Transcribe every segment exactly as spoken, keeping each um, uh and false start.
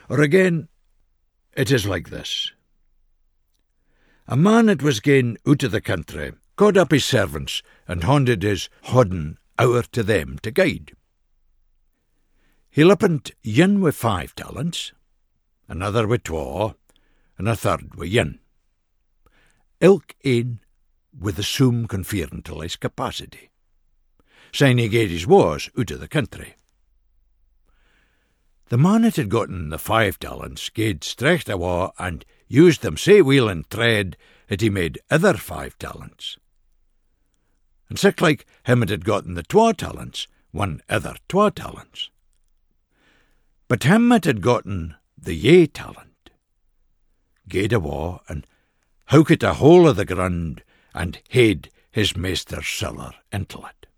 Or again, it is like this. A man that was gane out of the country called up his servants and handed his hodden over to them to guide. He lippent yin with five talents, another with twa, and a third with yin. Ilk een with the sum conferring to his capacity. Saying he gave his wars out of the country. The man that had gotten the five talents gaed strecht awa and used them sae weel in trade that he made other five talents. And sic like him that had gotten the twa talents won other twa talents. But him that had gotten the ye talent gaed awa and houkit a hole of the ground and hid his meester's siller into it.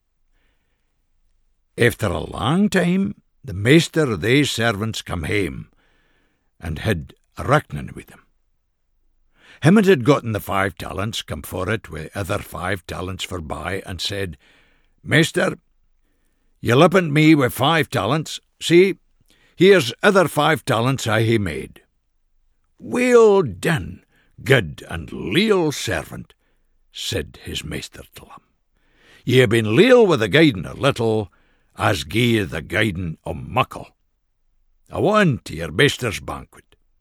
After a long time, the meester of these servants come hame and had a reckoning with him. Him that had gotten the five talents come for it with other five talents forby and said, Meester, ye lippent me with five talents. See, here's other five talents I hae made. Well done, good and leal servant, said his meester to him. Ye have been leal with the guiding a little, as gie the guiding o muckle. Awa to your meester's banquet.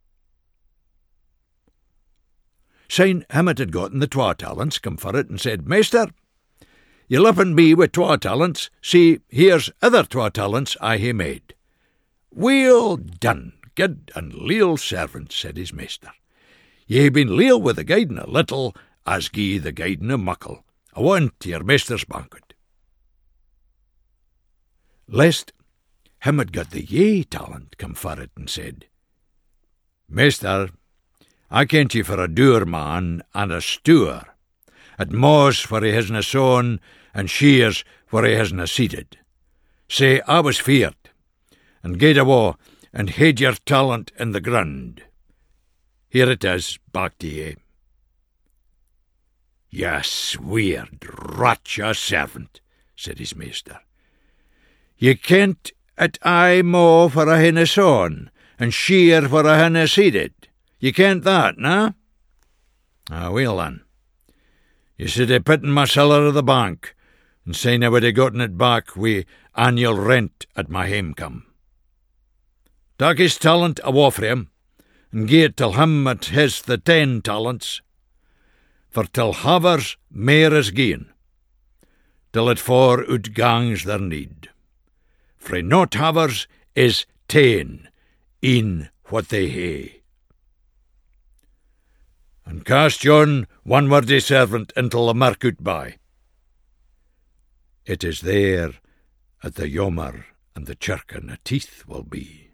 Syne him that had gotten the twa talents come for it and said, Meester, ye lippent me with twa talents. See, here's other twa talents I hae made. Well done, good and leal servant, said his meester. Ye hae been leal with the guiding a little, as gie the guiding a muckle. Awa to your meester's banquet. Lest him that got the ye talent come for it and said, Meester, I kent ye for a dour man and a stour, at mows where he hasna sown, and shears where he hasna seeded. Say I was feared, and gaed awa and hid your talent in the ground. Here it is, back to ye. Ye sweared, ratcha servant, said his meester. Ye kent at I mow for a hinna sown, and shear for a hinna seeded. Ye kent that, na? Ah, well then. Ye said I put in my cellar of the bank, and saying I would have gotten it back wi' annual rent at my hame-come. Tak his talent awa frae him, and gie it till him that has the ten talents, for till havers mair is gien, till it for out gangs their need. Frae not havers is ten in what they hae. And cast yon one wordy servant until the mark out by. It is there at the Yomer and the Chirk and the teeth will be.